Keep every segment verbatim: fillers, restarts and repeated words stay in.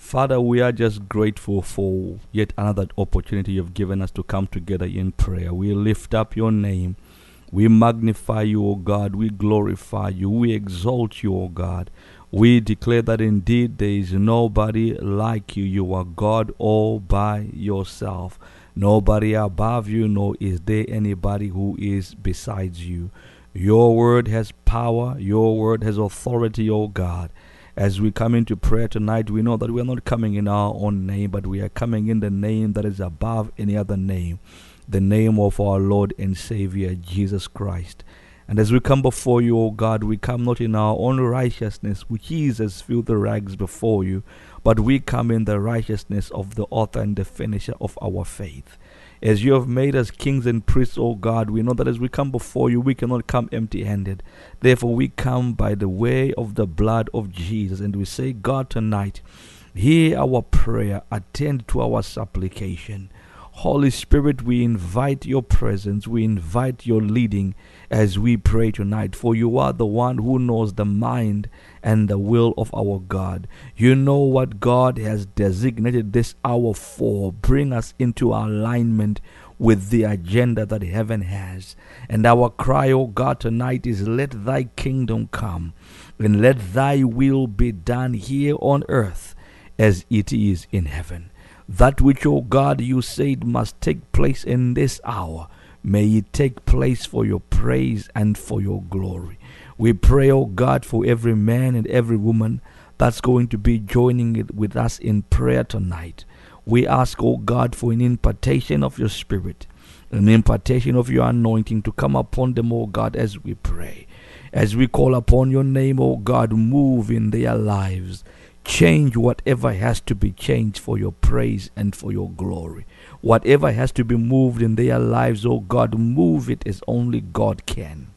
Father, we are just grateful for yet another opportunity you've given us to come together in prayer. We lift up your name. We magnify you, O God. We glorify you. We exalt you, O God. We declare that indeed there is nobody like you. You are God all by yourself. Nobody above you, nor is there anybody who is besides you. Your word has power. Your word has authority, O God. As we come into prayer tonight, we know that we are not coming in our own name, but we are coming in the name that is above any other name, the name of our Lord and Savior, Jesus Christ. And as we come before you, O God, we come not in our own righteousness, which is as filthy rags before you, but we come in the righteousness of the author and the finisher of our faith. As you have made us kings and priests, O God, we know that as we come before you, we cannot come empty-handed. Therefore, we come by the way of the blood of Jesus. And we say, God, tonight, hear our prayer, attend to our supplication. Holy Spirit, we invite your presence, we invite your leading as we pray tonight, for you are the one who knows the mind and the will of our God. You know what God has designated this hour for. Bring us into alignment with the agenda that heaven has. And our cry, O God, tonight is, let thy kingdom come, and let thy will be done here on earth as it is in heaven. That which, O God, you said must take place in this hour, may it take place for your praise and for your glory. We pray, O God, for every man and every woman that's going to be joining it with us in prayer tonight. We ask, O God, for an impartation of your Spirit, an impartation of your anointing to come upon them, O God, as we pray. As we call upon your name, O God, move in their lives. Change whatever has to be changed for your praise and for your glory. Whatever has to be moved in their lives, oh God, move it as only God can.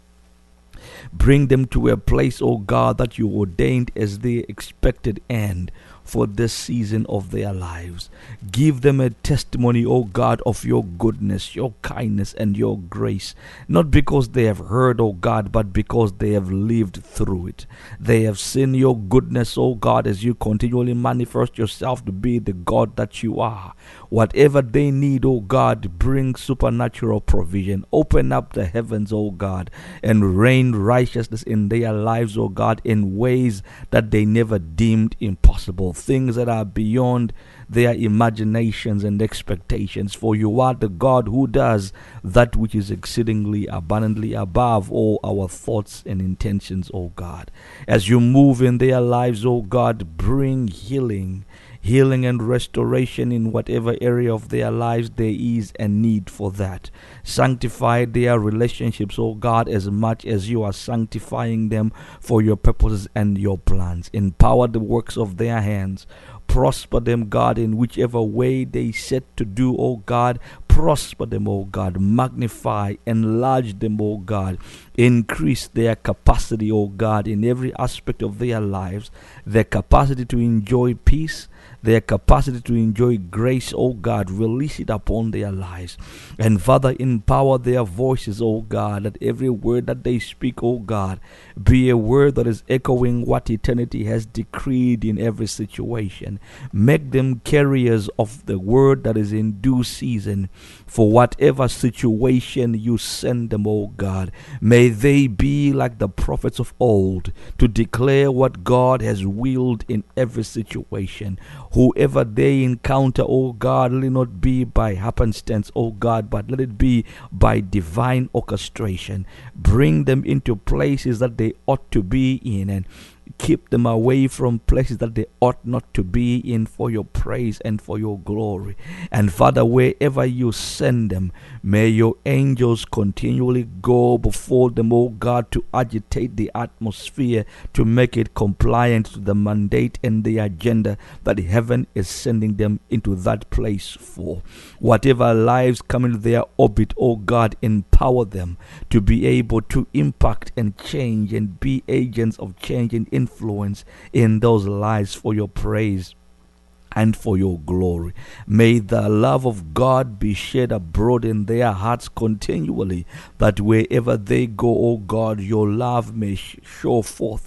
Bring them to a place, oh God, that you ordained as the expected end for this season of their lives. Give them a testimony, O God, of your goodness, your kindness, and your grace, not because they have heard, O God, but because they have lived through it. They have seen your goodness, O God, as you continually manifest yourself to be the God that you are. Whatever they need, O God, bring supernatural provision. Open up the heavens, O God, and rain righteousness in their lives, O God, in ways that they never deemed impossible. Things that are beyond their imaginations and expectations. For you are the God who does that which is exceedingly abundantly above all our thoughts and intentions, O God. As you move in their lives, O God, bring healing. Healing and restoration in whatever area of their lives there is a need for that. Sanctify their relationships, oh God, as much as you are sanctifying them for your purposes and your plans. Empower the works of their hands. Prosper them, God, in whichever way they set to do, oh God. Prosper them, oh God. Magnify, enlarge them, oh God. Increase their capacity, oh God, in every aspect of their lives. Their capacity to enjoy peace, their capacity to enjoy grace, oh God, release it upon their lives. And Father, empower their voices, oh God, that every word that they speak, oh God, be a word that is echoing what eternity has decreed in every situation. Make them carriers of the word that is in due season for whatever situation you send them, oh God. May they be like the prophets of old to declare what God has willed in every situation. Whoever they encounter, oh God, let it not be by happenstance, oh God, but let it be by divine orchestration. Bring them into places that they ought to be in, and keep them away from places that they ought not to be in for your praise and for your glory. And Father, wherever you send them, may your angels continually go before them, oh God, to agitate the atmosphere, to make it compliant to the mandate and the agenda that heaven is sending them into that place for. Whatever lives come into their orbit, oh God, empower them to be able to impact and change and be agents of change and influence in those lives for your praise and for your glory. May the love of God be shed abroad in their hearts continually, that wherever they go, O God, your love may sh- show forth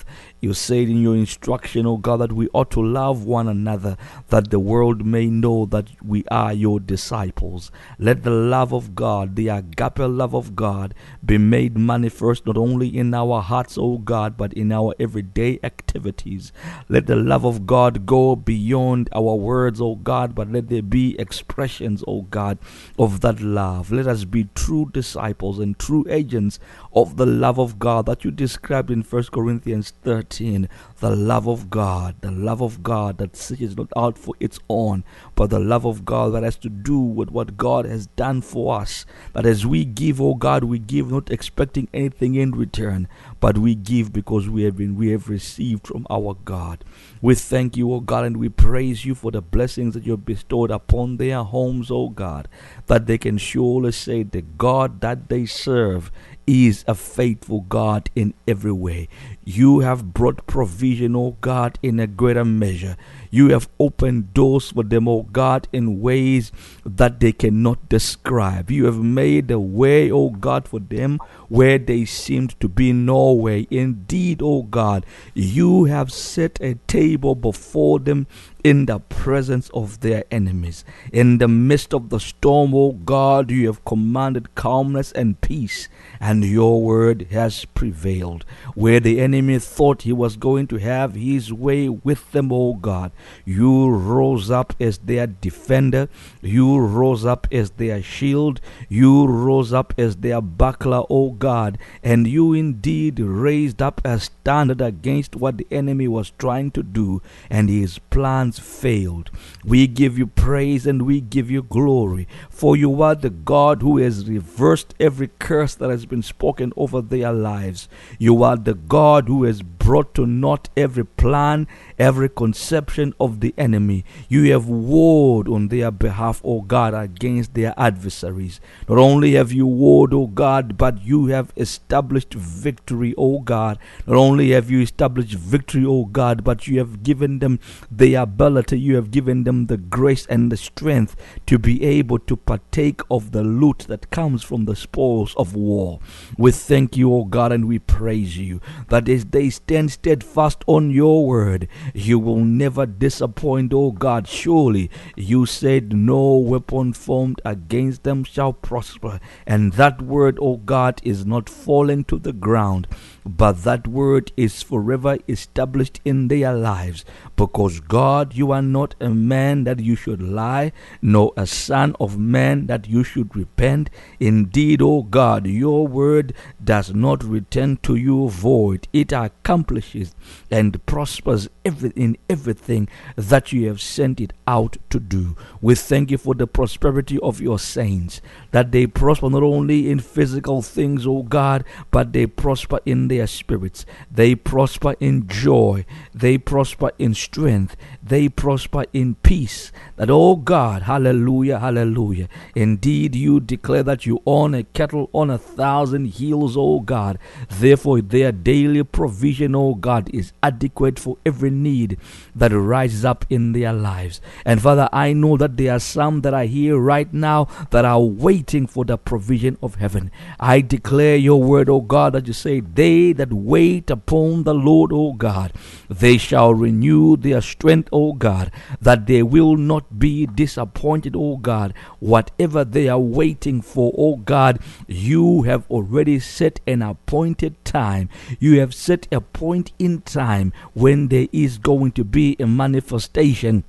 You said in your instruction, oh God, that we ought to love one another, that the world may know that we are your disciples. Let the love of God, the agape love of God, be made manifest not only in our hearts, oh God, but in our everyday activities. Let the love of God go beyond our words, oh God, but let there be expressions, oh God, of that love. Let us be true disciples and true agents of the love of God that you described in First Corinthians thirteen. The love of God, the love of God that seeks not out for its own, but the love of God that has to do with what God has done for us. That as we give, oh God, we give not expecting anything in return, but we give because we have been we have received from our God. We thank you, oh God, and we praise you for the blessings that you have bestowed upon their homes, oh God, that they can surely say the God that they serve is a faithful God in every way. You have brought provision, oh God, in a greater measure. You have opened doors for them, oh God, in ways that they cannot describe. You have made a way, oh God, for them where they seemed to be no way. Indeed, oh God, you have set a table before them in the presence of their enemies. In the midst of the storm, O God, you have commanded calmness and peace, and your word has prevailed. Where the enemy thought he was going to have his way with them, O God, you rose up as their defender. You rose up as their shield. You rose up as their buckler, O God, and you indeed raised up a standard against what the enemy was trying to do, and his plans failed. We give you praise and we give you glory, for you are the God who has reversed every curse that has been spoken over their lives. You are the God who has brought to naught every plan, every conception of the enemy. You have warred on their behalf, O God, against their adversaries. Not only have you warred, O God, but you have established victory, O God. Not only have you established victory, O God, but you have given them the ability, you have given them the grace and the strength to be able to partake of the loot that comes from the spoils of war. We thank you, O God, and we praise you that as they stand steadfast on your word, you will never disappoint, O God. Surely you said no weapon formed against them shall prosper, and that word, O God, is not falling to the ground, but that word is forever established in their lives, because God, you are not a man that you should lie, nor a son of man that you should repent. Indeed, O God, your word does not return to you void. It accomplishes and prospers every, in everything that you have sent it out to do. We thank you for the prosperity of your saints, that they prosper not only in physical things, O God, but they prosper in their spirits. They prosper in joy. They prosper in strength. They prosper in peace. That, oh God, hallelujah, hallelujah. Indeed, you declare that you own a cattle on a thousand hills, oh God. Therefore, their daily provision, oh God, is adequate for every need that rises up in their lives. And Father, I know that there are some that are here right now that are waiting for the provision of heaven. I declare your word, oh God, that you say, they that wait upon the Lord, O God, they shall renew their strength, O God, that they will not be disappointed, O God. Whatever they are waiting for, O God, you have already set an appointed time. You have set a point in time when there is going to be a manifestation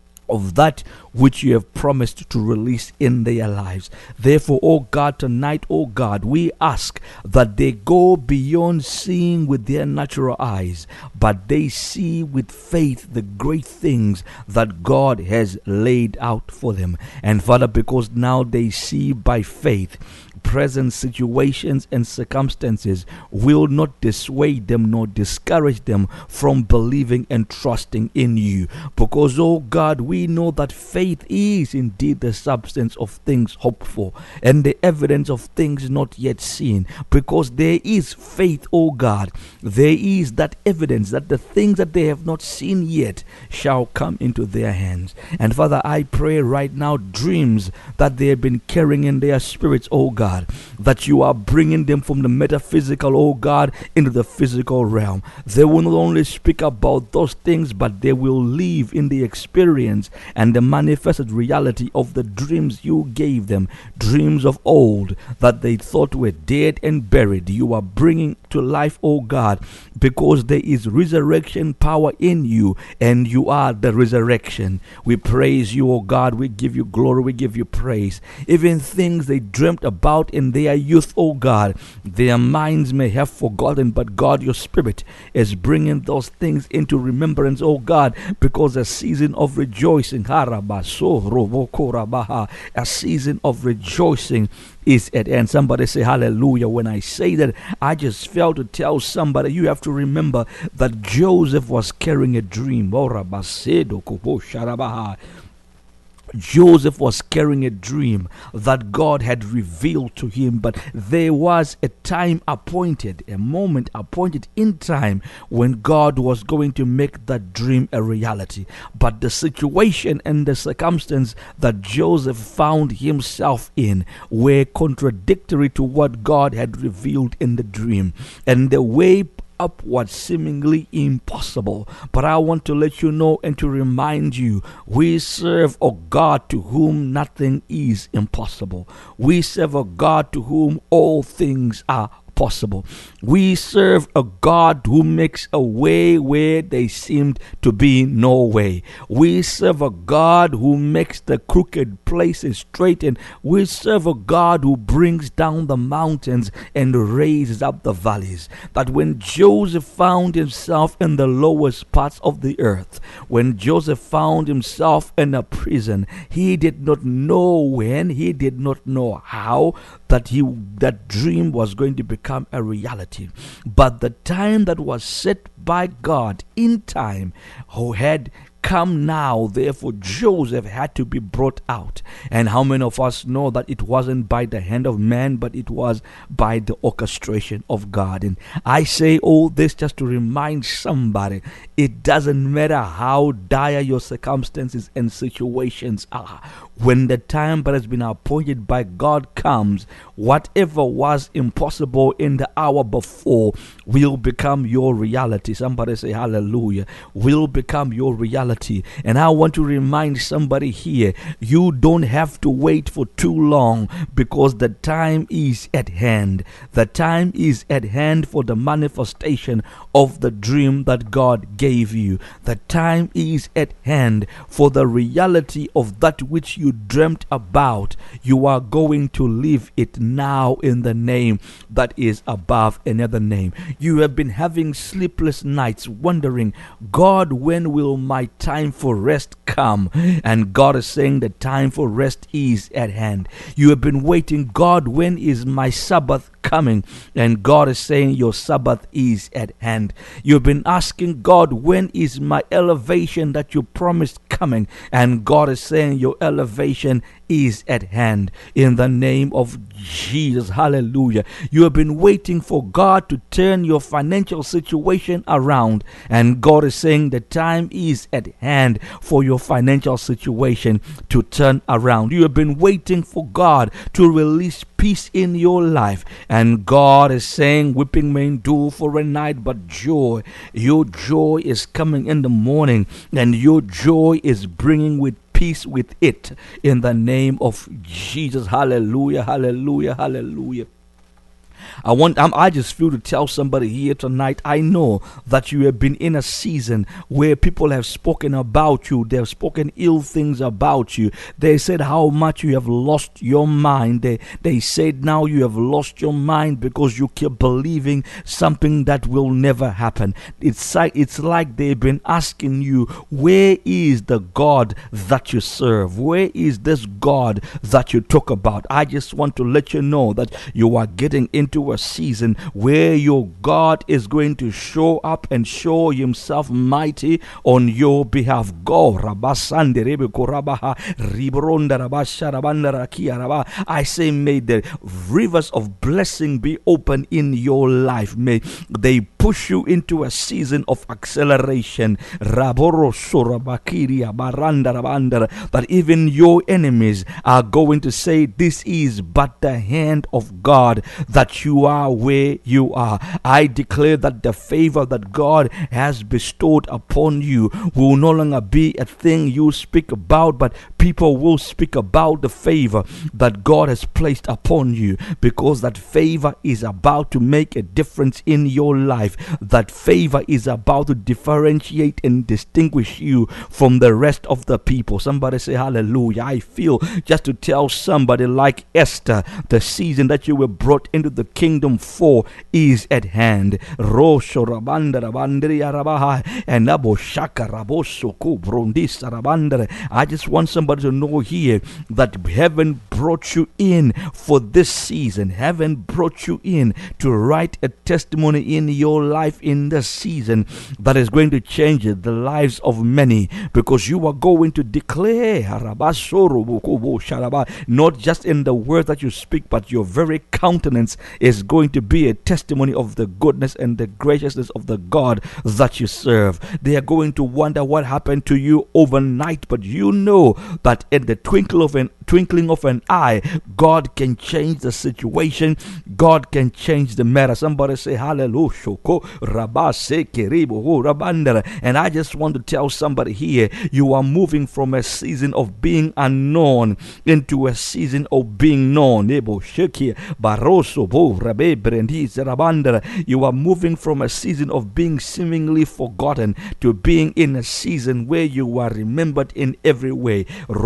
of that which you have promised to release in their lives. Therefore, oh God, tonight, oh God, we ask that they go beyond seeing with their natural eyes, but they see with faith the great things that God has laid out for them. And Father, because now they see by faith, present situations and circumstances will not dissuade them nor discourage them from believing and trusting in you. Because, oh God, we we know that faith is indeed the substance of things hoped for and the evidence of things not yet seen. Because there is faith, O God, there is that evidence that the things that they have not seen yet shall come into their hands. And Father, I pray right now, dreams that they have been carrying in their spirits, O God, that you are bringing them from the metaphysical, O God, into the physical realm. They will not only speak about those things, but they will live in the experience and the manifested reality of the dreams you gave them, dreams of old that they thought were dead and buried. You are bringing to life, O God, because there is resurrection power in you, and you are the resurrection. We praise you, O God. We give you glory. We give you praise. Even things they dreamt about in their youth, O God, their minds may have forgotten, but God, your Spirit is bringing those things into remembrance, O God, because a season of rejoicing, a season of rejoicing is at end. Somebody say hallelujah. When I say that, I just felt to tell somebody, you have to remember that Joseph was carrying a dream. Joseph was carrying a dream that God had revealed to him, but there was a time appointed, a moment appointed in time when God was going to make that dream a reality. But the situation and the circumstance that Joseph found himself in were contradictory to what God had revealed in the dream, and the way upward seemingly impossible. But I want to let you know and to remind you, we serve a God to whom nothing is impossible. We serve a God to whom all things are possible. We serve a God who makes a way where there seemed to be no way. We serve a God who makes the crooked places straight, and we serve a God who brings down the mountains and raises up the valleys. That when Joseph found himself in the lowest parts of the earth, when Joseph found himself in a prison, he did not know when, he did not know how that he that dream was going to become a reality. But the time that was set by God in time, who had come now, therefore Joseph had to be brought out. And how many of us know that it wasn't by the hand of man, but it was by the orchestration of God? And I say all this just to remind somebody, it doesn't matter how dire your circumstances and situations are. When the time that has been appointed by God comes, whatever was impossible in the hour before will become your reality. Somebody say hallelujah. Will become your reality. And I want to remind somebody here, you don't have to wait for too long, because the time is at hand. The time is at hand for the manifestation of the dream that God gave you. The time is at hand for the reality of that which you dreamt about. You are going to live it now in the name that is above another name. You have been having sleepless nights wondering, God, when will my time for rest come? And God is saying the time for rest is at hand. You have been waiting, God, when is my Sabbath coming? And God is saying your Sabbath is at hand. You've been asking God, when is my elevation that you promised coming? And God is saying your elevation is at hand in the name of Jesus. Hallelujah. You have been waiting for God to turn your financial situation around, and God is saying the time is at hand for your financial situation to turn around. You have been waiting for God to release peace in your life, and God is saying weeping may endure for a night, but joy, your joy is coming in the morning, and your joy is bringing with peace with it in the name of Jesus. Hallelujah, hallelujah, hallelujah. I want I'm, I just feel to tell somebody here tonight, I know that you have been in a season where people have spoken about you. They have spoken ill things about you. They said how much you have lost your mind. They, they said now you have lost your mind because you keep believing something that will never happen. It's like, it's like they've been asking you, where is the God that you serve? Where is this God that you talk about? I just want to let you know that you are getting into into a season where your God is going to show up and show himself mighty on your behalf. Go Rabasande Rebe Korabaha Ribronda Rabasha Rabanda Rakia Raba. I say, may the rivers of blessing be open in your life. May they push you into a season of acceleration. Raboro Sorabakiria Baranda Rabanda. That even your enemies are going to say, this is but the hand of God that you are where you are. I declare that the favor that God has bestowed upon you will no longer be a thing you speak about, but people will speak about the favor that God has placed upon you, because that favor is about to make a difference in your life. That favor is about to differentiate and distinguish you from the rest of the people. Somebody say hallelujah. I feel just to tell somebody like Esther, the season that you were brought into the kingdom for is at hand. Rosho rabanda rabandri arabaha and abo shaka raboso ko brondis arabandere. I just want somebody to know here that heaven brought you in for this season. Heaven brought you in to write a testimony in your life in this season that is going to change the lives of many, because you are going to declare not just in the words that you speak, but your very countenance is going to be a testimony of the goodness and the graciousness of the God that you serve. They are going to wonder what happened to you overnight, but you know that in the twinkle of an twinkling of an eye, God can change the situation. God can change the matter. Somebody say hallelujah. And I just want to tell somebody here, you are moving from a season of being unknown into a season of being known. You are moving from a season of being seemingly forgotten to being in a season where you are remembered in every way.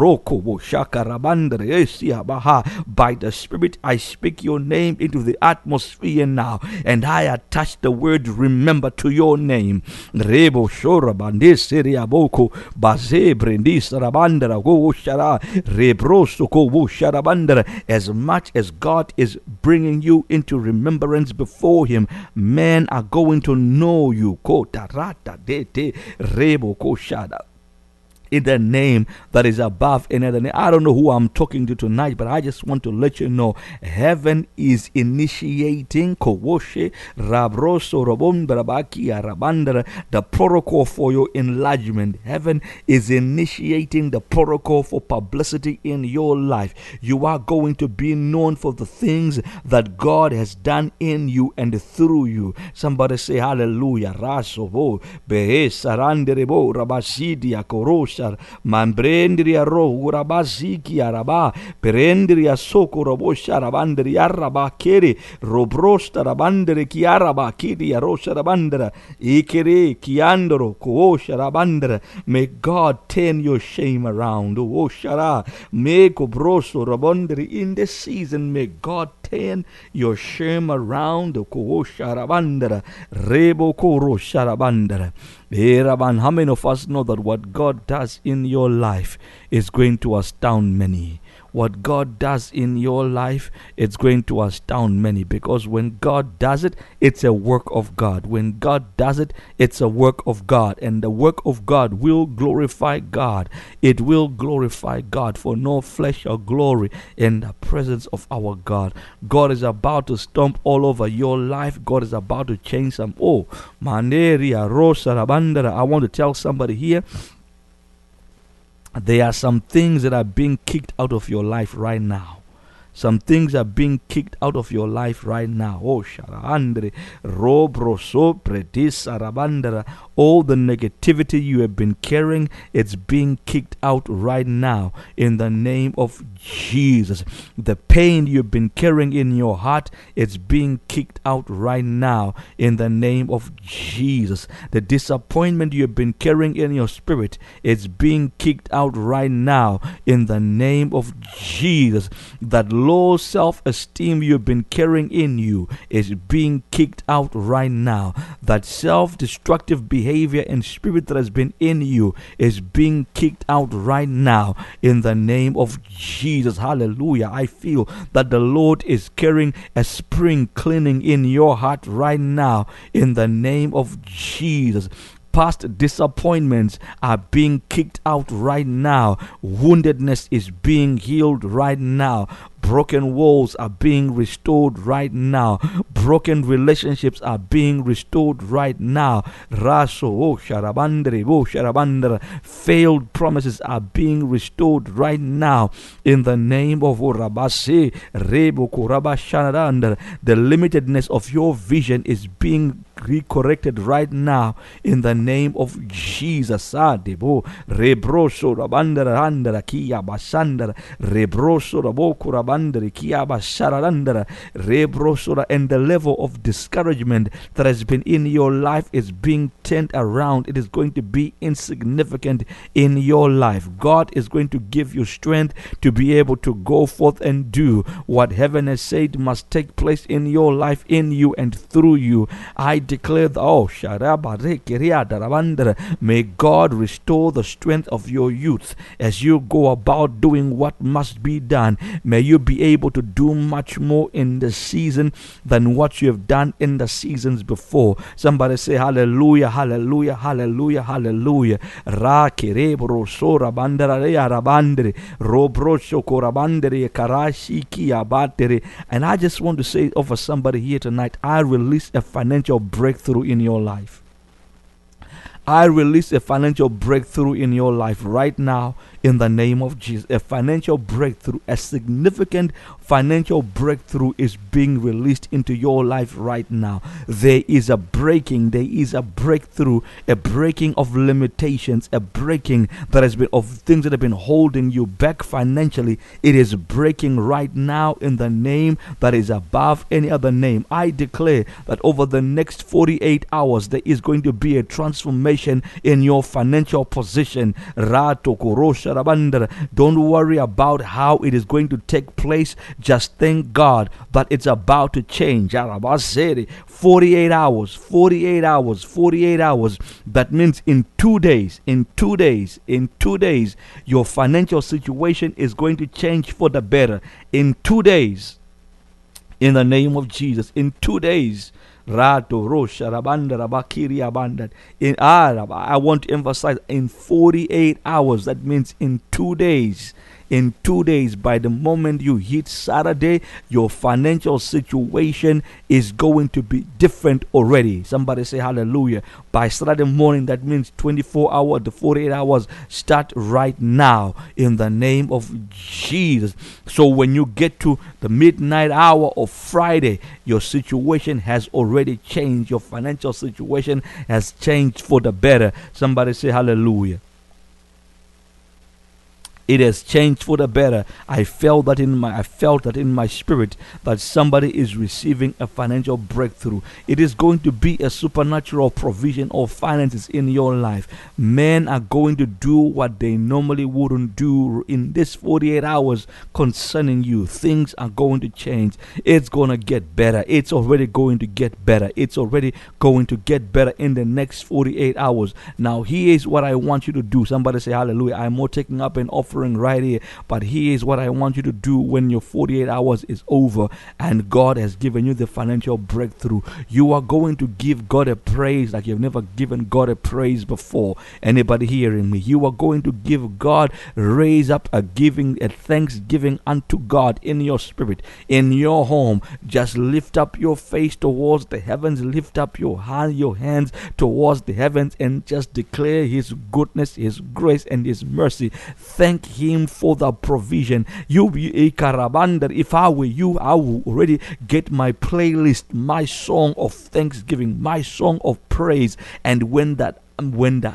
By the Spirit, I speak your name into the atmosphere now, and I attach the word remember to your name. Rebo shora bandesiri aboko baze brendis rabandara go shara rebroso ko sharabandara. As much as God is bringing you into remembrance before him, men are going to know you. Ko tarata dete rebo ko shada. In the name that is above any other name. I don't know who I'm talking to tonight, but I just want to let you know heaven is initiating Kowoshe Rabroso Robon Barabaki Arabandara, the protocol for your enlargement. Heaven is initiating the protocol for publicity in your life. You are going to be known for the things that God has done in you and through you. Somebody say hallelujah. Rasovo Behe Saranderebo Rabasidia Korosha Mambrendria ro urabaziki araba perendria soko robosha rabandria araba kere robrosta rabandere kiaraba kiri arosha rabandera ikere kiandoro koosha rabandera. May God turn your shame around. Oh shara me kobroso rabandere. In this season, may God turn your shame around. Koosha rabandera rebo koro sharabandera. How many of us know that what God does in your life is going to astound many? What God does in your life, it's going to astound many, because when God does it, it's a work of God. When God does it, it's a work of God, and the work of God will glorify God. It will glorify God, for no flesh or glory in the presence of our God. God is about to stomp all over your life. God is about to change some. Oh, Manderia Rosa Rabandera. I want to tell somebody here, there are some things that are being kicked out of your life right now. Some things are being kicked out of your life right now. Oh, Sharandre, Robroso, Predis, Arabandera. All the negativity you have been carrying, it's being kicked out right now in the name of Jesus. The pain you've been carrying in your heart, it's being kicked out right now in the name of Jesus. The disappointment you've been carrying in your spirit, it's being kicked out right now in the name of Jesus. That low self-esteem you've been carrying in you is being kicked out right now. That self-destructive behavior behavior and spirit that has been in you is being kicked out right now in the name of Jesus. Hallelujah. I feel that the Lord is carrying a spring cleaning in your heart right now in the name of Jesus. Past disappointments are being kicked out right now. Woundedness is being healed right now. Broken walls are being restored right now. Broken relationships are being restored right now. Raso oh sharabandere oh sharabandere. Failed promises are being restored right now in the name of Orabase Rebo Korabashanarandere. The limitedness of your vision is being recorrected right now in the name of Jesus. Adebo Rebroso Rabandere Andera Kia Basandere Rebroso Rabo Kurabandere Kia Basharandere Rebroso, and the level of discouragement that has been in your life is being turned around. It is going to be insignificant in your life. God is going to give you strength to be able to go forth and do what heaven has said must take place in your life, in you and through you. I declare that, oh, may God restore the strength of your youth as you go about doing what must be done. May you be able to do much more in the season than what you have done in the seasons before. Somebody say hallelujah, hallelujah, hallelujah, hallelujah. Ra kerebro sora bandara arabandere robrocho korabandere karashi kiabatere. And I just want to say over somebody here tonight, I release a financial breakthrough in your life. I release a financial breakthrough in your life right now in the name of Jesus. A financial breakthrough, a significant financial breakthrough is being released into your life right now. There is a breaking, there is a breakthrough, a breaking of limitations, a breaking that has been of things that have been holding you back financially. It is breaking right now in the name that is above any other name. I declare that over the next forty-eight hours there is going to be a transformation in your financial position. Don't worry about how it is going to take place. Just thank God that it's about to change. forty-eight hours, forty-eight hours, forty-eight hours. That means in two days, in two days, in two days, your financial situation is going to change for the better. In two days, in the name of Jesus, in two days. Rato Rosha Rabanda Rabakiri Abandad. In Arab, I want to emphasize in forty-eight hours. That means in two days. In two days, by the moment you hit Saturday, your financial situation is going to be different already. Somebody say hallelujah. By Saturday morning, that means twenty-four hours to forty-eight hours start right now in the name of Jesus. So when you get to the midnight hour of Friday, your situation has already changed. Your financial situation has changed for the better. Somebody say hallelujah. It has changed for the better. I felt that in my I felt that in my spirit that somebody is receiving a financial breakthrough. It is going to be a supernatural provision of finances in your life. Men are going to do what they normally wouldn't do in this forty-eight hours concerning you. Things are going to change. It's going to get better. It's already going to get better. It's already going to get better in the next forty-eight hours. Now, here is what I want you to do. Somebody say hallelujah. I'm more taking up an offering right here, but here is what I want you to do when your forty-eight hours is over and God has given you the financial breakthrough. You are going to give God a praise like you've never given God a praise before. Anybody hearing me? You are going to give God, raise up a giving, a thanksgiving unto God in your spirit, in your home. Just lift up your face towards the heavens, lift up your hand, your hands towards the heavens, and just declare His goodness, His grace, and His mercy. Thank Him for the provision. You be a Karabanda. If I were you, I would already get my playlist, my song of thanksgiving, my song of praise. And when that when the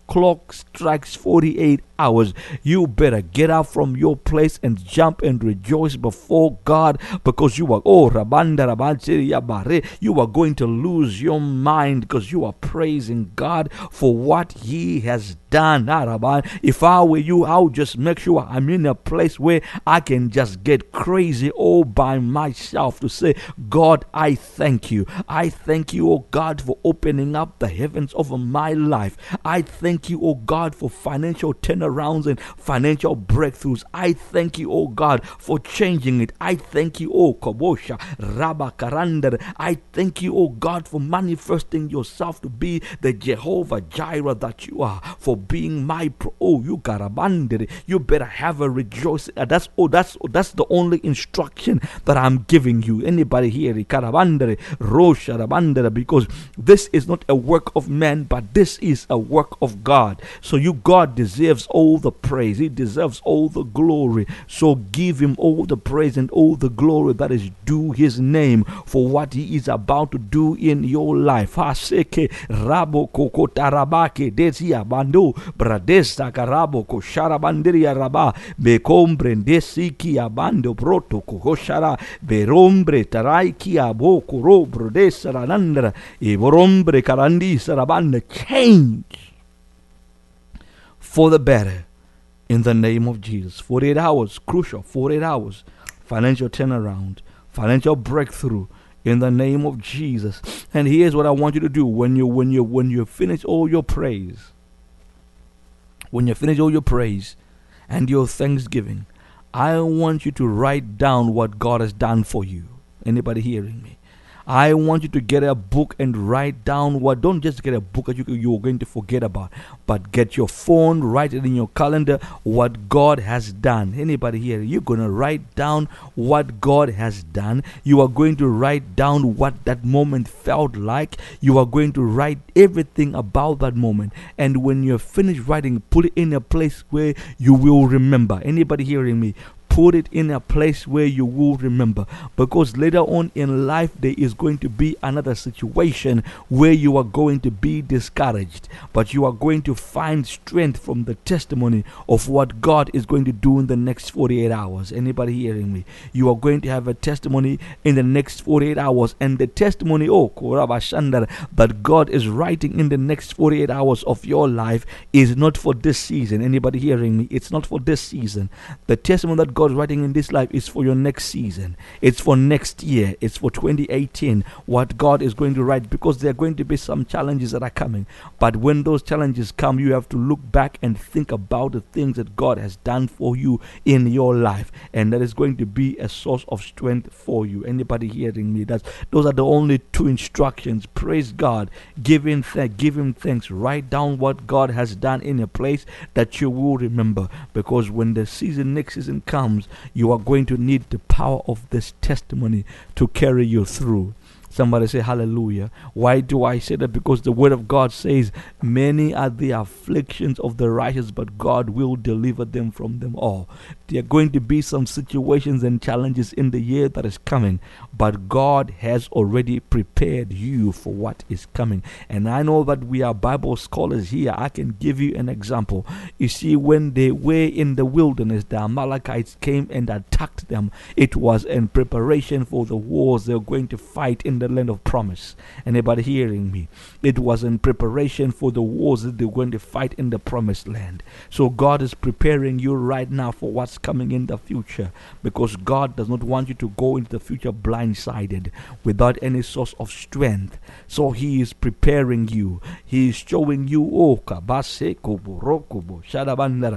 clock strikes forty-eight hours, you better get up from your place and jump and rejoice before God, because you are oh Rabanda Rabantiri Yabare, you are going to lose your mind because you are praising God for what He has done. If I were you, I would just make sure I'm in a place where I can just get crazy all by myself to say, God, I thank you. I thank you, oh God, for opening up the heavens over my life. I thank you, oh God, for financial turnarounds and financial breakthroughs. I thank you, oh God, for changing it. I thank you, oh Kobosha, Rabba Karandar. I thank you, oh God, for manifesting yourself to be the Jehovah Jireh that you are, for being my pro. Oh, you Karabandere. You better have a rejoicing. Uh, that's oh, that's oh, that's the only instruction that I'm giving you. Anybody here, Karabandere, Rosha Rabandere, because this is not a work of man, but this is a work of God. So you, God deserves all the praise. He deserves all the glory. So give Him all the praise and all the glory that is due His name for what He is about to do in your life. Haseke rabo kokotarabake desia bando bradesta karabo kosharabandiria raba bekombre desiki abando proto koshara berombre taraiki aboko ro brodesa ranandra e borombre karandi sarabanda. Change for the better in the name of Jesus. forty-eight hours, crucial, forty-eight hours, financial turnaround, financial breakthrough in the name of Jesus. And here's what I want you to do when you when you when you finish all your praise. When you finish all your praise and your thanksgiving, I want you to write down what God has done for you. Anybody hearing me? I want you to get a book and write down what, don't just get a book that you, you're going to forget about, but get your phone, write it in your calendar, what God has done. Anybody here? You're going to write down what God has done. You are going to write down what that moment felt like. You are going to write everything about that moment. And when you're finished writing, put it in a place where you will remember. Anybody hearing me? Put it in a place where you will remember, because later on in life there is going to be another situation where you are going to be discouraged, but you are going to find strength from the testimony of what God is going to do in the next forty-eight hours. Anybody hearing me? You are going to have a testimony in the next forty-eight hours, and the testimony, oh Korabashandar, that God is writing in the next forty-eight hours of your life is not for this season. Anybody hearing me? It's not for this season. The testimony that God is writing in this life is for your next season. It's for next year. It's for twenty eighteen. What God is going to write, because there are going to be some challenges that are coming. But when those challenges come, you have to look back and think about the things that God has done for you in your life, and that is going to be a source of strength for you. Anybody hearing me? That's those are the only two instructions. Praise God. Give Him thanks. Give Him thanks. Write down what God has done in a place that you will remember, because when the season next season comes, you are going to need the power of this testimony to carry you through. Somebody say hallelujah. Why do I say that? Because the word of God says, many are the afflictions of the righteous, but God will deliver them from them all. There are going to be some situations and challenges in the year that is coming, but God has already prepared you for what is coming. And I know that we are Bible scholars here. I can give you an example. You see, when they were in the wilderness, the Amalekites came and attacked them. It was in preparation for the wars they were going to fight in the land of promise. Anybody hearing me? It was in preparation for the wars that they were going to fight in the promised land. So God is preparing you right now for what's coming in the future, because God does not want you to go into the future blindsided without any source of strength. So He is preparing you. He is showing you, oh kabase kuburokubo shadabandara.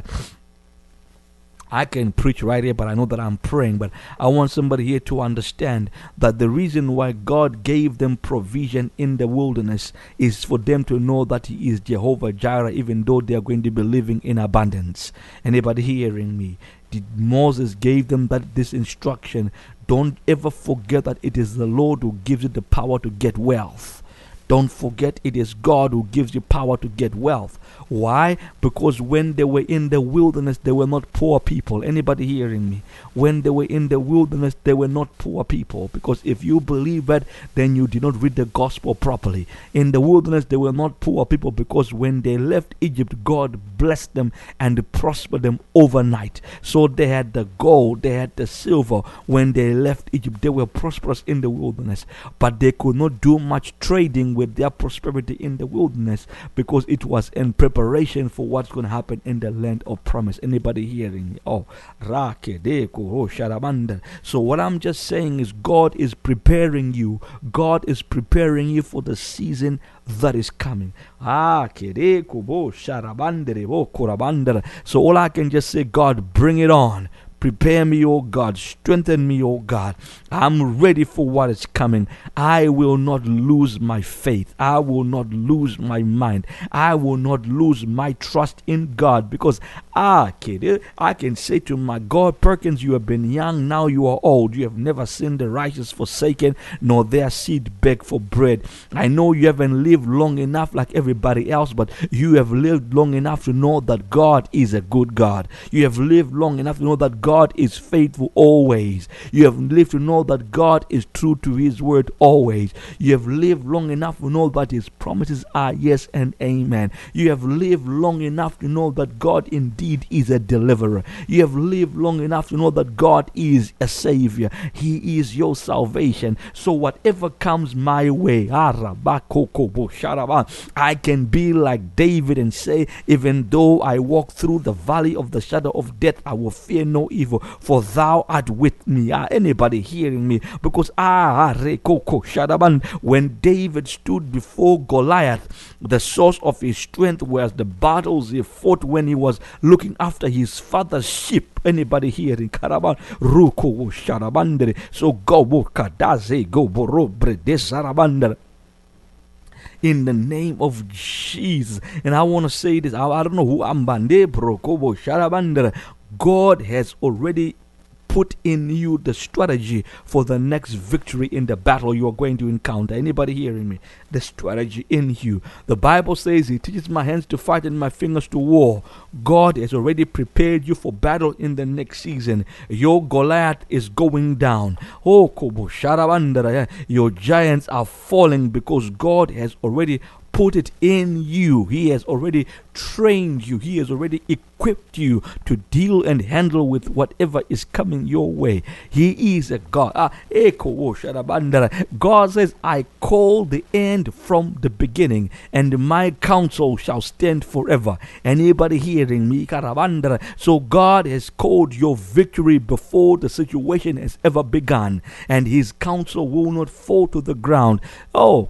I can preach right here, but I know that I'm praying. But I want somebody here to understand that the reason why God gave them provision in the wilderness is for them to know that He is Jehovah Jireh, even though they are going to be living in abundance. Anybody hearing me? Did Moses gave them that this instruction? Don't ever forget that it is the Lord who gives you the power to get wealth. Don't forget, it is God who gives you power to get wealth. Why? Because when they were in the wilderness, they were not poor people. Anybody hearing me? When they were in the wilderness, they were not poor people. Because if you believe that, then you did not read the gospel properly. In the wilderness, they were not poor people, because when they left Egypt, God blessed them and prospered them overnight. So they had the gold, they had the silver. When they left Egypt, they were prosperous in the wilderness. But they could not do much trading with their prosperity in the wilderness, because it was in preparation for what's going to happen in the land of promise. Anybody hearing me? Oh, so what I'm just saying is, God is preparing you. God is preparing you for the season that is coming. Ah, so all I can just say, God, bring it on. Prepare me, O God. Strengthen me, O God. I'm ready for what is coming. I will not lose my faith. I will not lose my mind. I will not lose my trust in God, because ah, kid, I can say to my God, Perkins, you have been young, now you are old. You have never seen the righteous forsaken, nor their seed beg for bread. I know you haven't lived long enough like everybody else, but you have lived long enough to know that God is a good God. You have lived long enough to know that God is faithful always. You have lived to know that God is true to his word always. You have lived long enough to know that his promises are yes and amen. You have lived long enough to know that God indeed is a deliverer. You have lived long enough to know that God is a savior. He is your salvation. So whatever comes my way, I can be like David and say, even though I walk through the valley of the shadow of death, I will fear no evil, for thou art with me. Ah, anybody hearing me? Because ah, when David stood before Goliath, the source of his strength was the battles he fought when he was looking after his father's sheep. Anybody hearing? Karaban ruko sharabandere. So go kadaze go borobre desarabandere. In the name of Jesus. And I want to say this. I, I don't know who I'm bande brokobo sharabandere. God has already put in you the strategy for the next victory in the battle you are going to encounter. Anybody hearing me? The strategy in you. The Bible says he teaches my hands to fight and my fingers to war. God has already prepared you for battle in the next season. Your Goliath is going down. Oh, Kobo Sharabandara, your giants are falling because God has already put it in you. He has already trained you. He has already equipped you to deal and handle with whatever is coming your way. He is a God. Ah, God says, I call the end from the beginning, and my counsel shall stand forever. Anybody hearing me? So God has called your victory before the situation has ever begun, and his counsel will not fall to the ground. Oh,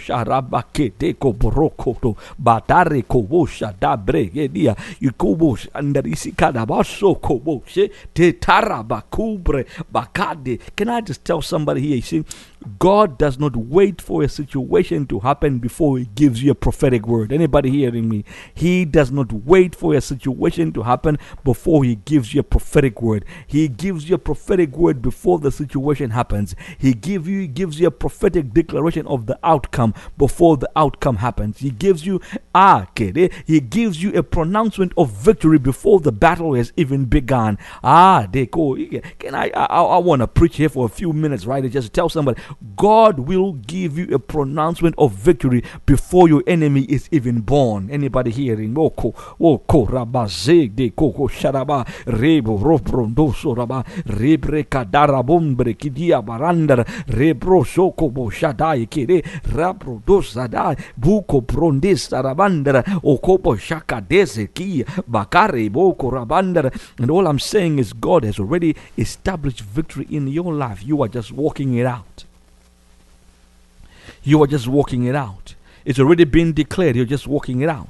borokoto batare kobo shada bregedia yukobo andarisi kadabaso kobo she te tarabakubre bakade. Can I just tell somebody here, you see, God does not wait for a situation to happen before he gives you a prophetic word. Anybody hearing me? He does not wait for a situation to happen before he gives you a prophetic word. He gives you a prophetic word before the situation happens. He give you, he gives you a prophetic declaration of the outcome before the outcome happens. He gives you ah, kede, he gives you a pronouncement of victory before the battle has even begun. Ah, deko. Can I I, I want to preach here for a few minutes, right? And just tell somebody, God will give you a pronouncement of victory before your enemy is even born. Anybody hearing? Oko, oko, rabazeg de koko sharaba, rebo robrondo soraba, rebre kadara bombre kidia barandar, rebro soko bo shadai kere, rabro dosadai, buko brondis sarabandar, okopo shaka deseki, bakare boko rabandar. And all I'm saying is, God has already established victory in your life. You are just walking it out. You are just walking it out. It's already been declared. You're just walking it out.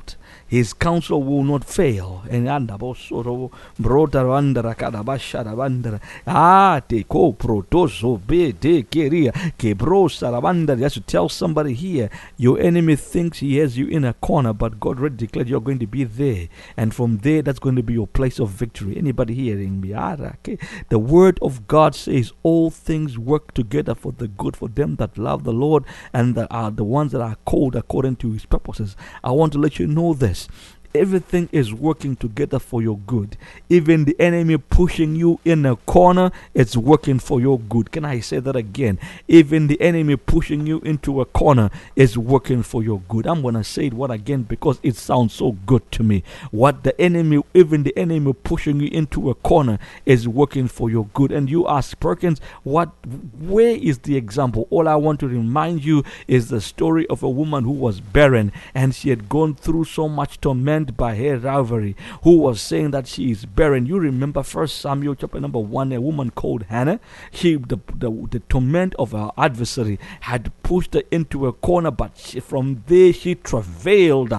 His counsel will not fail. And andabosoro brotarandara kadabasharabandara. Ah, te ko protoso be de keria kebro sarabandara. You have to tell somebody here, your enemy thinks he has you in a corner, but God already declared you're going to be there. And from there, that's going to be your place of victory. Anybody hearing me? Okay. The word of God says all things work together for the good for them that love the Lord and that are the ones that are called according to his purposes. I want to let you know this. Everything is working together for your good. Even the enemy pushing you in a corner, it's working for your good. Can I say that again? Even the enemy pushing you into a corner is working for your good. I'm going to say it what again because it sounds so good to me. What the enemy, even the enemy pushing you into a corner is working for your good. And you ask, Perkins, what, where is the example? All I want to remind you is the story of a woman who was barren and she had gone through so much torment by her rivalry, who was saying that she is barren. You remember First Samuel chapter number one, a woman called Hannah. She, the, the, the torment of her adversary had pushed her into a corner, but she, from there she travailed.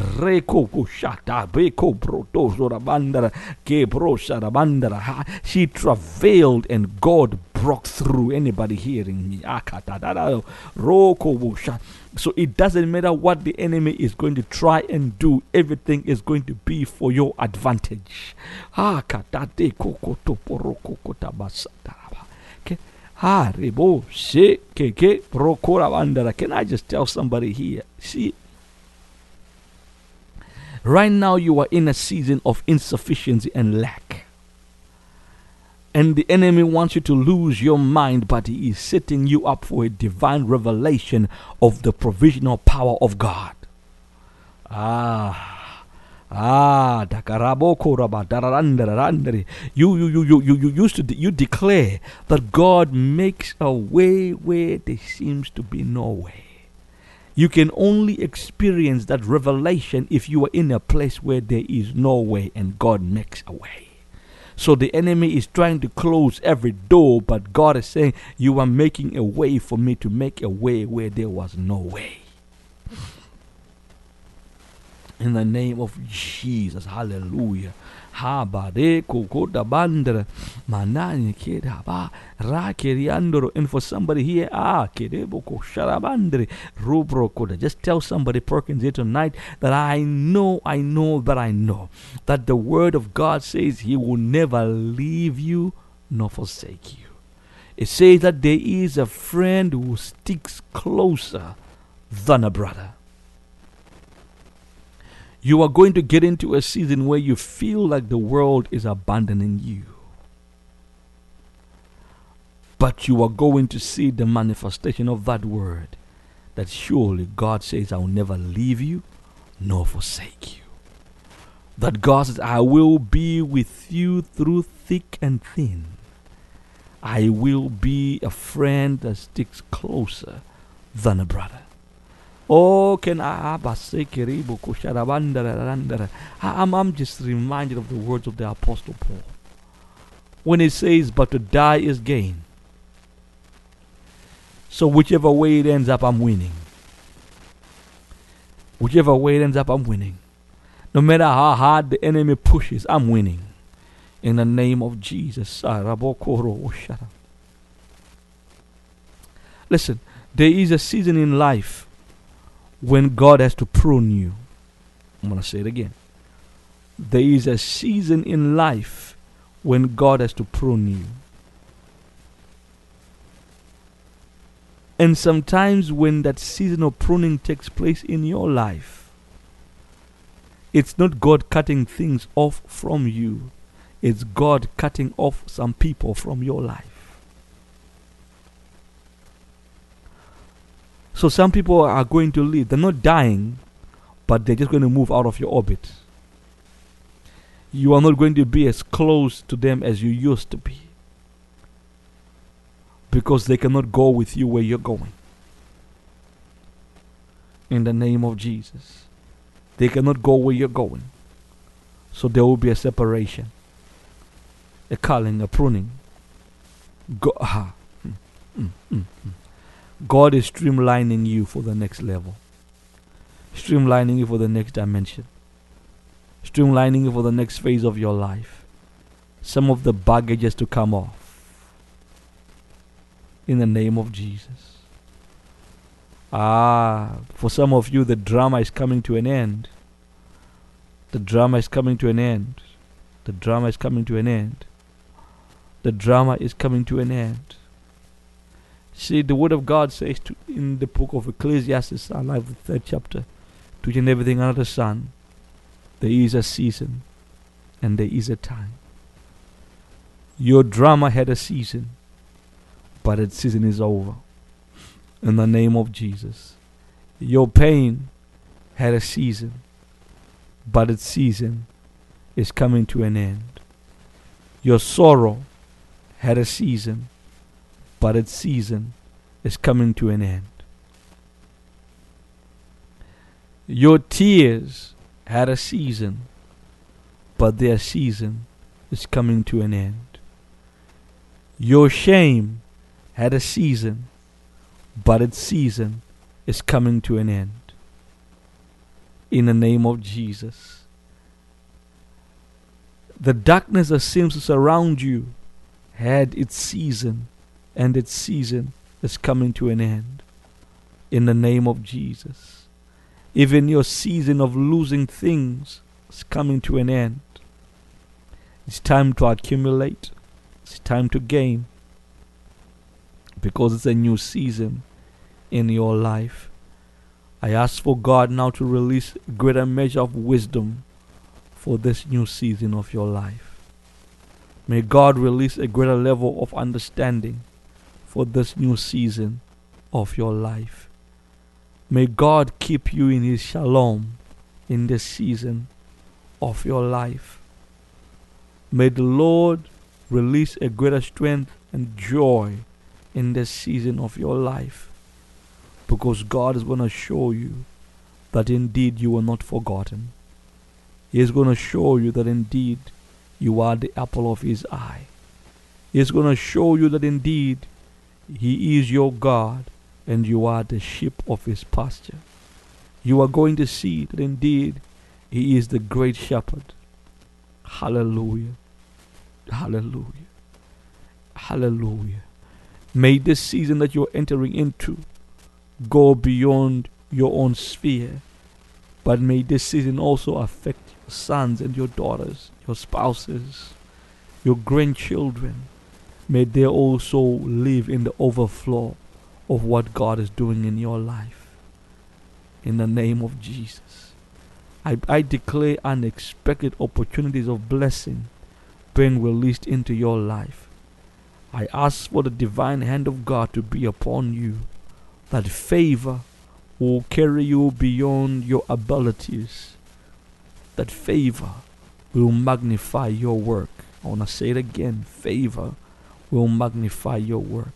She travailed and God broke through. Anybody hearing me? So it doesn't matter what the enemy is going to try and do, everything is going to be for your advantage. Ah, katate kokoto poroko kotabasatara. Ah, rebo she keke prokora bandara. Can I just tell somebody here? See, right now you are in a season of insufficiency and lack. And the enemy wants you to lose your mind, but he is setting you up for a divine revelation of the provisional power of God. Ah, ah, you, you, you, you, you, you used to, de- you declare that God makes a way where there seems to be no way. You can only experience that revelation if you are in a place where there is no way and God makes a way. So the enemy is trying to close every door, but God is saying, you are making a way for me to make a way where there was no way. In the name of Jesus, hallelujah. And for somebody here, ah, just tell somebody, Perkins, here tonight, that I know, I know that I know that the word of God says he will never leave you nor forsake you. It says that there is a friend who sticks closer than a brother. You are going to get into a season where you feel like the world is abandoning you. But you are going to see the manifestation of that word. That surely God says, I will never leave you nor forsake you. That God says, I will be with you through thick and thin. I will be a friend that sticks closer than a brother. Oh, can I? I'm, I'm just reminded of the words of the Apostle Paul when he says, but to die is gain. So whichever way it ends up, I'm winning. Whichever way it ends up, I'm winning. No matter how hard the enemy pushes, I'm winning. In the name of Jesus. Listen, there is a season in life when God has to prune you. I'm going to say it again. There is a season in life when God has to prune you. And sometimes when that season of pruning takes place in your life, it's not God cutting things off from you. It's God cutting off some people from your life. So some people are going to leave. They're not dying, but they're just going to move out of your orbit. You are not going to be as close to them as you used to be, because they cannot go with you where you're going. In the name of Jesus. They cannot go where you're going. So there will be a separation, a culling, a pruning. Go, ah, mm, mm, mm, mm. God is streamlining you for the next level. Streamlining you for the next dimension. streamlining you for the next phase of your life. Some of the baggage has to come off. In the name of Jesus. Ah, for some of you, the drama is coming to an end. The drama is coming to an end. The drama is coming to an end. The drama is coming to an end. See, the word of God says to, in the book of Ecclesiastes, I like the third chapter, to each and everything under the sun, there is a season and there is a time. Your drama had a season, but its season is over. In the name of Jesus. Your pain had a season, but its season is coming to an end. Your sorrow had a season, but its season is coming to an end. Your tears had a season, but their season is coming to an end. Your shame had a season, but its season is coming to an end. In the name of Jesus. The darkness that seems to surround you had its season, and its season is coming to an end. In the name of Jesus. Even your season of losing things is coming to an end. It's time to accumulate. It's time to gain. Because it's a new season in your life. I ask for God now to release a greater measure of wisdom for this new season of your life. May God release a greater level of understanding for this new season of your life. May God keep you in His shalom in this season of your life. May the Lord release a greater strength and joy in this season of your life, because God is going to show you that indeed you are not forgotten. He is going to show you that indeed you are the apple of His eye. He is going to show you that indeed He is your God and you are the sheep of His pasture. You are going to see that indeed He is the great shepherd. Hallelujah. Hallelujah. Hallelujah. May this season that you're entering into go beyond your own sphere, but may this season also affect your sons and your daughters, your spouses, your grandchildren. May they also live in the overflow of what God is doing in your life. In the name of Jesus. I, I declare unexpected opportunities of blessing being released into your life. I ask for the divine hand of God to be upon you, that favor will carry you beyond your abilities, that favor will magnify your work. I want to say it again, favor will magnify your work.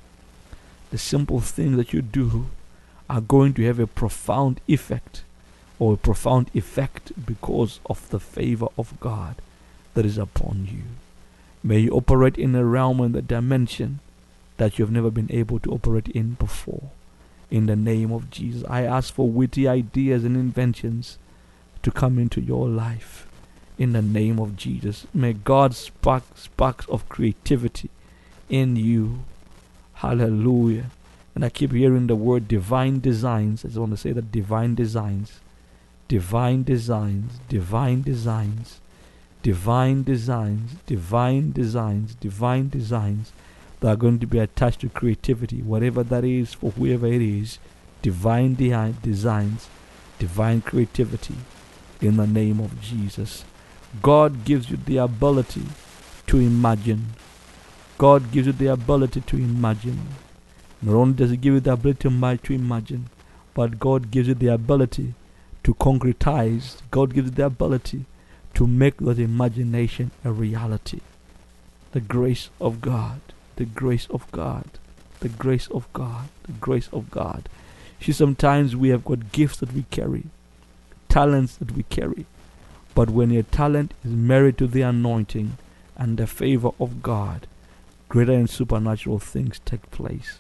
The simple things that you do are going to have a profound effect, or a profound effect because of the favor of God that is upon you. May you operate in a realm and a dimension that you have never been able to operate in before. In the name of Jesus, I ask for witty ideas and inventions to come into your life. In the name of Jesus, may God spark sparks of creativity in you. Hallelujah. And I keep hearing the word divine designs. I just want to say that divine designs, divine designs, divine designs, divine designs, divine designs, divine designs that are going to be attached to creativity, whatever that is, for whoever it is. Divine de- designs, divine creativity, in the name of Jesus. God gives you the ability to imagine. God gives you the ability to imagine. Not only does He give you the ability to, to imagine, but God gives you the ability to concretize. God gives you the ability to make that imagination a reality. The grace of God, the grace of God, the grace of God, the grace of God. See, sometimes we have got gifts that we carry, talents that we carry, but when your talent is married to the anointing and the favor of God, greater and supernatural things take place.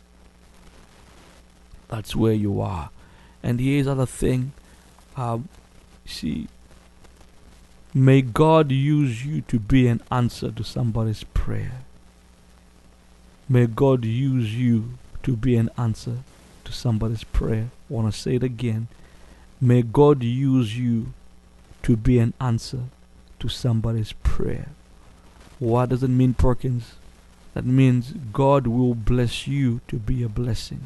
That's where you are. And here's other thing. Um, see, May God use you to be an answer to somebody's prayer. May God use you to be an answer to somebody's prayer. I want to say it again. May God use you to be an answer to somebody's prayer. What does it mean, Perkins? That means God will bless you to be a blessing.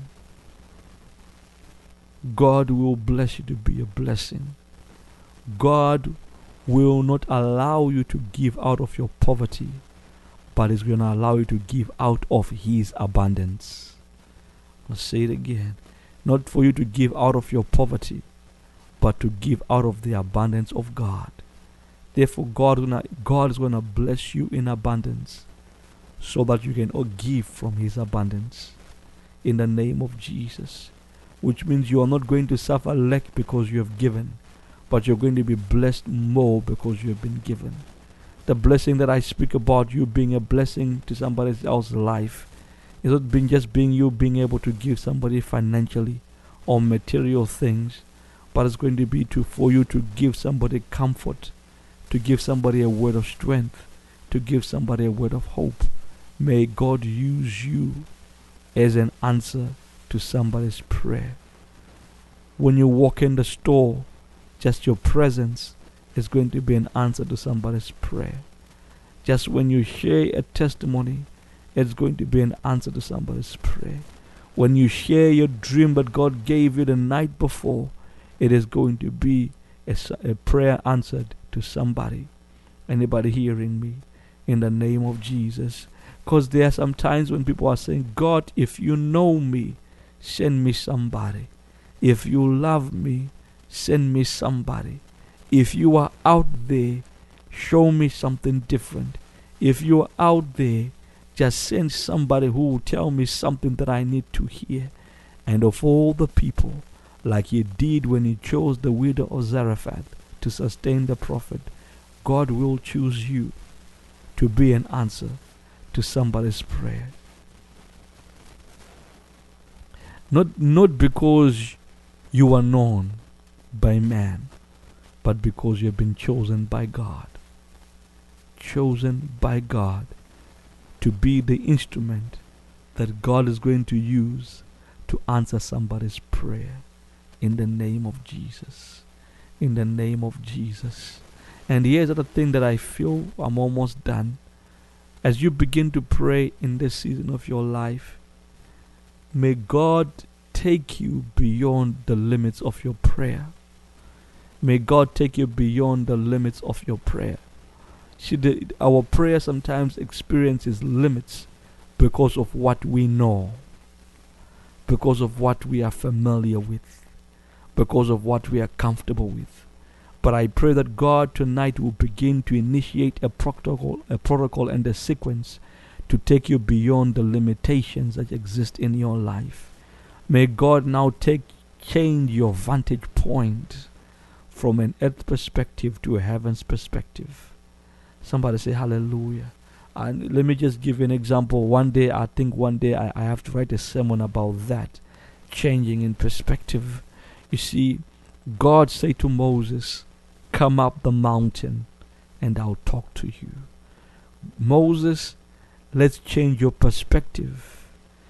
God will bless you to be a blessing. God will not allow you to give out of your poverty, but is going to allow you to give out of His abundance. I'll say it again. Not for you to give out of your poverty, but to give out of the abundance of God. Therefore, God, gonna, God is going to bless you in abundance so that you can all give from His abundance in the name of Jesus. Which means you are not going to suffer lack because you have given, but you're going to be blessed more because you have been given. The blessing that I speak about, you being a blessing to somebody else's life, is not being just being you being able to give somebody financially or material things, but it's going to be to for you to give somebody comfort, to give somebody a word of strength, to give somebody a word of hope. May God use you as an answer to somebody's prayer. When you walk in the store, just your presence is going to be an answer to somebody's prayer. Just when you share a testimony, it's going to be an answer to somebody's prayer. When you share your dream that God gave you the night before, it is going to be a, a prayer answered to somebody. Anybody hearing me? In the name of Jesus. Because there are some times when people are saying, God, if you know me, send me somebody. If you love me, send me somebody. If you are out there, show me something different. If you are out there, just send somebody who will tell me something that I need to hear. And of all the people, like He did when He chose the widow of Zarephath to sustain the prophet, God will choose you to be an answer to somebody's prayer. Not, not because you are known by man, but because you have been chosen by God. Chosen by God to be the instrument that God is going to use to answer somebody's prayer. In the name of Jesus. In the name of Jesus. And here's the thing that I feel I'm almost done. As you begin to pray in this season of your life, may God take you beyond the limits of your prayer. May God take you beyond the limits of your prayer. See, the, our prayer sometimes experiences limits because of what we know, because of what we are familiar with, because of what we are comfortable with. But I pray that God tonight will begin to initiate a protocol, a protocol and a sequence to take you beyond the limitations that exist in your life. May God now take change your vantage point from an earth perspective to a heaven's perspective. Somebody say hallelujah. And let me just give you an example. One day, I think one day I, I have to write a sermon about that, changing in perspective. You see, God said to Moses, come up the mountain and I'll talk to you. Moses, let's change your perspective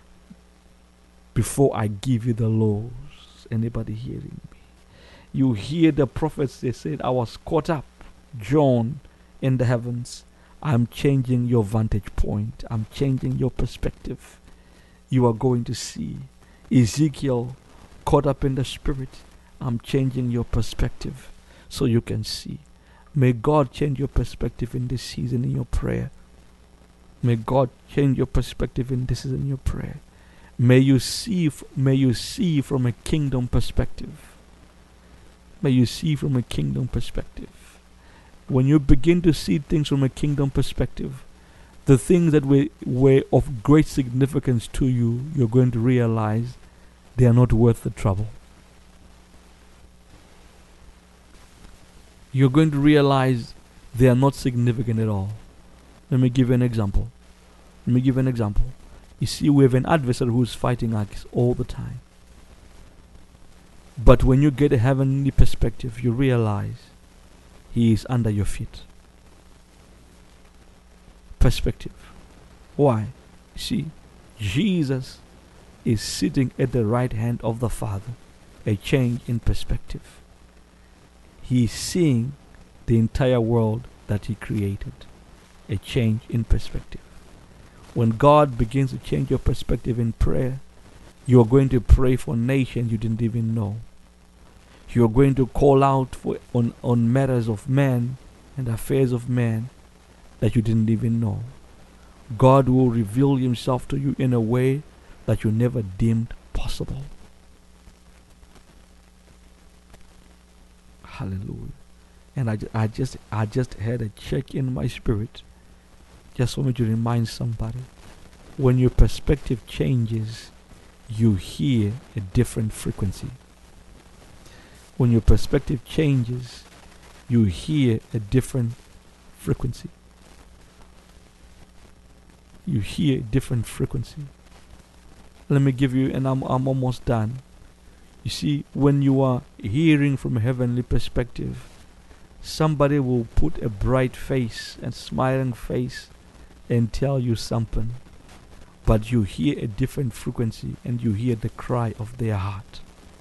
before I give you the laws. Anybody hearing me? You hear the prophets, they said, I was caught up, John, in the heavens. I'm changing your vantage point. I'm changing your perspective. You are going to see. Ezekiel, caught up in the spirit. I'm changing your perspective so you can see. May God change your perspective in this season in your prayer. May God change your perspective in this season in your prayer. May you see, may you see from a kingdom perspective. May you see from a kingdom perspective. When you begin to see things from a kingdom perspective, the things that were, were of great significance to you, you're going to realize they are not worth the trouble. You're going to realize they are not significant at all. Let me give you an example. Let me give you an example. You see, we have an adversary who's fighting us all the time. But when you get a heavenly perspective, you realize He is under your feet. Perspective. Why? See, Jesus is sitting at the right hand of the Father. A change in perspective. He is seeing the entire world that He created. A change in perspective. When God begins to change your perspective in prayer, you are going to pray for nations you didn't even know. You are going to call out for on, on matters of man and affairs of man that you didn't even know. God will reveal Himself to you in a way that you never deemed possible. Hallelujah. And I, I just I just had a check in my spirit. Just for me to remind somebody. When your perspective changes, you hear a different frequency. When your perspective changes, you hear a different frequency. You hear a different frequency. Let me give you, and I'm, I'm almost done. You see, when you are hearing from a heavenly perspective, somebody will put a bright face and smiling face and tell you something. But you hear a different frequency and you hear the cry of their heart.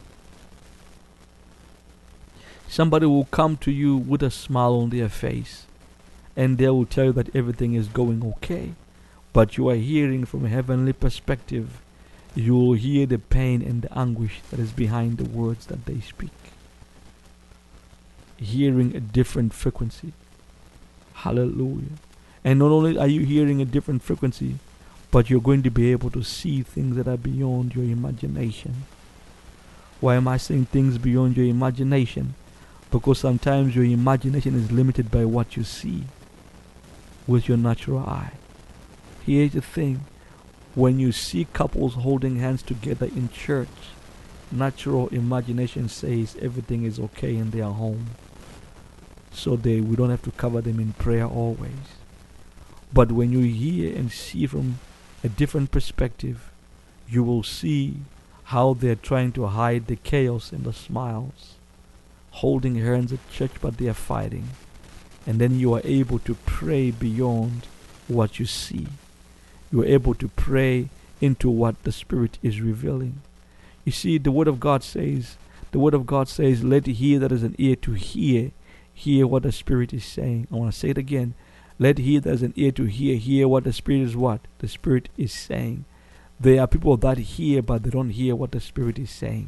Somebody will come to you with a smile on their face and they will tell you that everything is going okay. But you are hearing from a heavenly perspective. You will hear the pain and the anguish that is behind the words that they speak. Hearing a different frequency. Hallelujah. And not only are you hearing a different frequency, but you're going to be able to see things that are beyond your imagination. Why am I saying things beyond your imagination? Because sometimes your imagination is limited by what you see with your natural eye. Here's the thing. When you see couples holding hands together in church, natural imagination says everything is okay in their home. So they we don't have to cover them in prayer always. But when you hear and see from a different perspective, you will see how they're trying to hide the chaos and the smiles, holding hands at church but they are fighting. And then you are able to pray beyond what you see. You are able to pray into what the Spirit is revealing. You see, the Word of God says, the Word of God says, let he that has an ear to hear, hear what the Spirit is saying. I want to say it again. Let he that has an ear to hear, hear what the Spirit is what? The Spirit is saying. There are people that hear, but they don't hear what the Spirit is saying.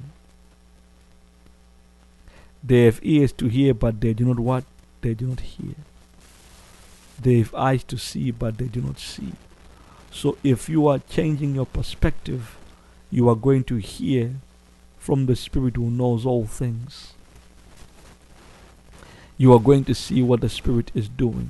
They have ears to hear, but they do not what? They do not hear. They have eyes to see, but they do not see. So if you are changing your perspective, you are going to hear from the Spirit who knows all things. You are going to see what the Spirit is doing.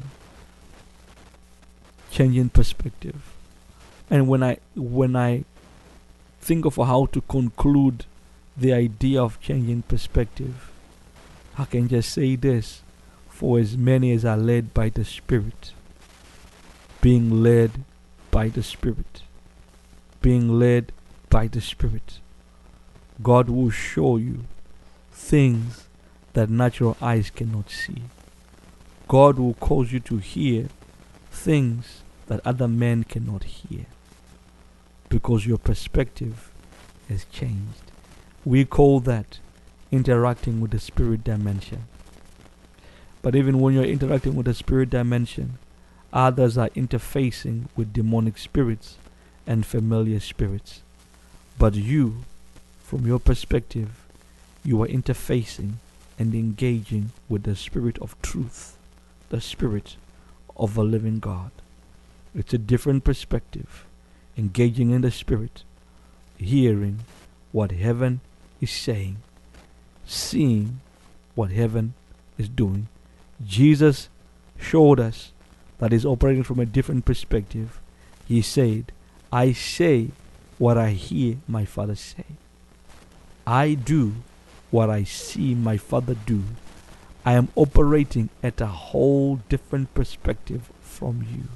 Changing perspective. And when I when I think of how to conclude the idea of changing perspective, I can just say this: for as many as are led by the Spirit, being led by the Spirit, being led by the Spirit, God will show you things that natural eyes cannot see. God will cause you to hear things that other men cannot hear, because your perspective has changed. We call that interacting with the spirit dimension. But even when you're interacting with the spirit dimension, others are interfacing with demonic spirits and familiar spirits. But you, from your perspective, you are interfacing and engaging with the Spirit of truth, the Spirit of the living God. It's a different perspective, engaging in the Spirit, hearing what heaven is saying, seeing what heaven is doing. Jesus showed us that He's operating from a different perspective. He said, I say what I hear my Father say. I do what I see my Father do. I am operating at a whole different perspective from you.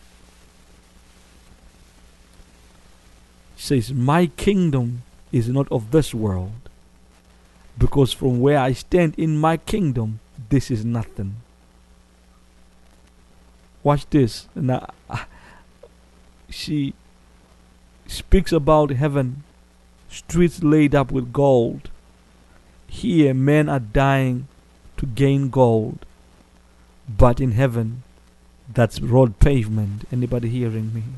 He says, my kingdom is not of this world, because from where I stand in my kingdom, this is nothing. Watch this. Now, she speaks about heaven, streets laid up with gold. Here, men are dying to gain gold, but in heaven, that's road pavement. Anybody hearing me?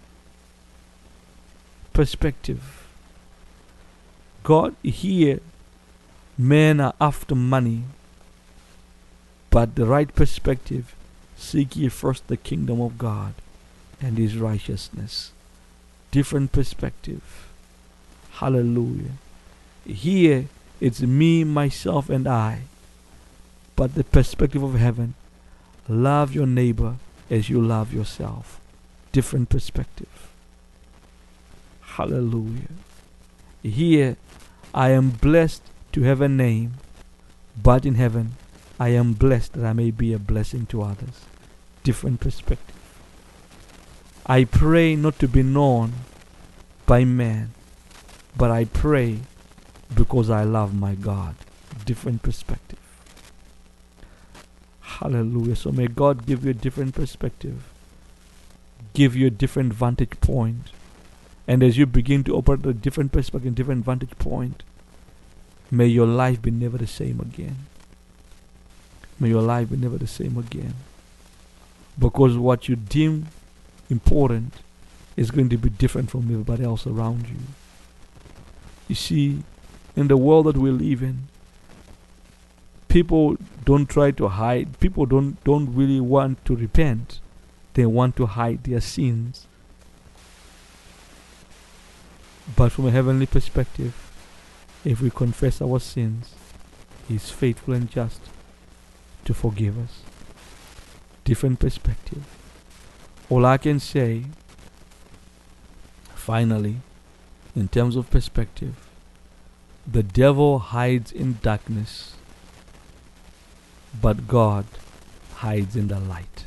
Perspective. God, here, men are after money, but the right perspective, seek ye first the kingdom of God and his righteousness. Different perspective. Hallelujah. Here, it's me, myself, and I. But the perspective of heaven, love your neighbor as you love yourself. Different perspective. Hallelujah. Here, I am blessed to have a name, but in heaven, I am blessed that I may be a blessing to others. Different perspective. I pray not to be known by man, but I pray because I love my God. Different perspective. Hallelujah. So may God give you a different perspective, give you a different vantage point. And as you begin to operate a different perspective, different vantage point, may your life be never the same again. May your life be never the same again. Because what you deem important is going to be different from everybody else around you. You see, in the world that we live in, people don't try to hide. People don't, don't really want to repent. They want to hide their sins. But from a heavenly perspective, if we confess our sins, he is faithful and just to forgive us. Different perspective. All I can say, finally, in terms of perspective, the devil hides in darkness, but God hides in the light.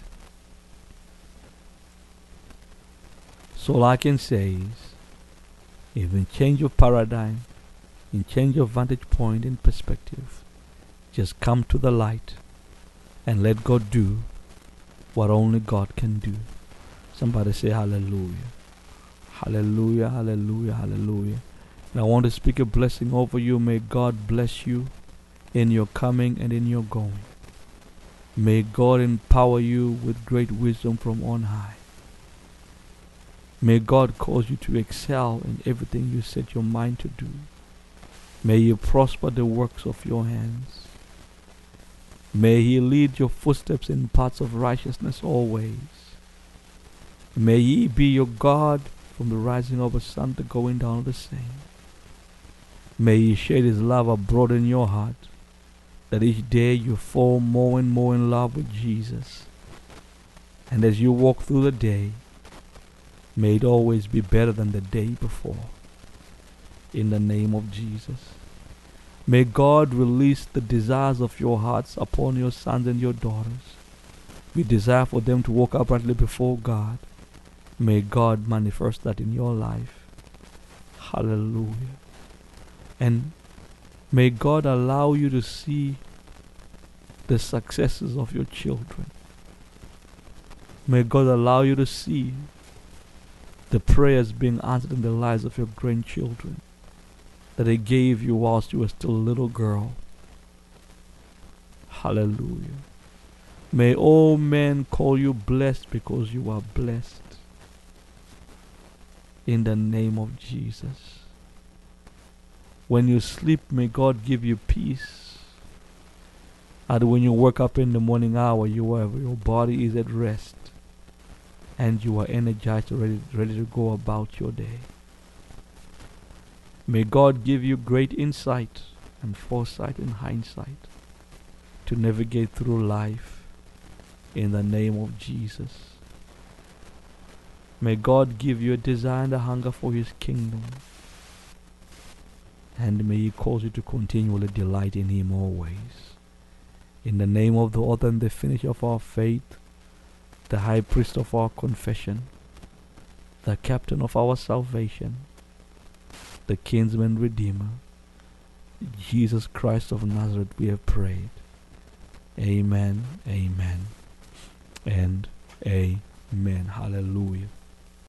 So all I can say is, if in change of paradigm, in change of vantage point and perspective, just come to the light and let God do what only God can do. Somebody say hallelujah. Hallelujah, hallelujah, hallelujah. And I want to speak a blessing over you. May God bless you in your coming and in your going. May God empower you with great wisdom from on high. May God cause you to excel in everything you set your mind to do. May you prosper the works of your hands. May he lead your footsteps in paths of righteousness always. May he be your God from the rising of the sun to going down of the same. May he shed his love abroad in your heart, that each day you fall more and more in love with Jesus. And as you walk through the day, may it always be better than the day before. In the name of Jesus. May God release the desires of your hearts upon your sons and your daughters. We desire for them to walk uprightly before God. May God manifest that in your life. Hallelujah. And may God allow you to see the successes of your children. May God allow you to see the prayers being answered in the lives of your grandchildren that he gave you whilst you were still a little girl. Hallelujah. May all men call you blessed because you are blessed. In the name of Jesus. When you sleep, may God give you peace. And when you wake up in the morning hour, you are, your body is at rest. And you are energized, ready, ready to go about your day. May God give you great insight and foresight and hindsight to navigate through life in the name of Jesus. May God give you a desire and a hunger for his kingdom. And may he cause you to continually delight in him always. In the name of the author and the finisher of our faith, the high priest of our confession, the captain of our salvation, the kinsman redeemer, Jesus Christ of Nazareth, we have prayed. Amen, amen, and Amen. Hallelujah.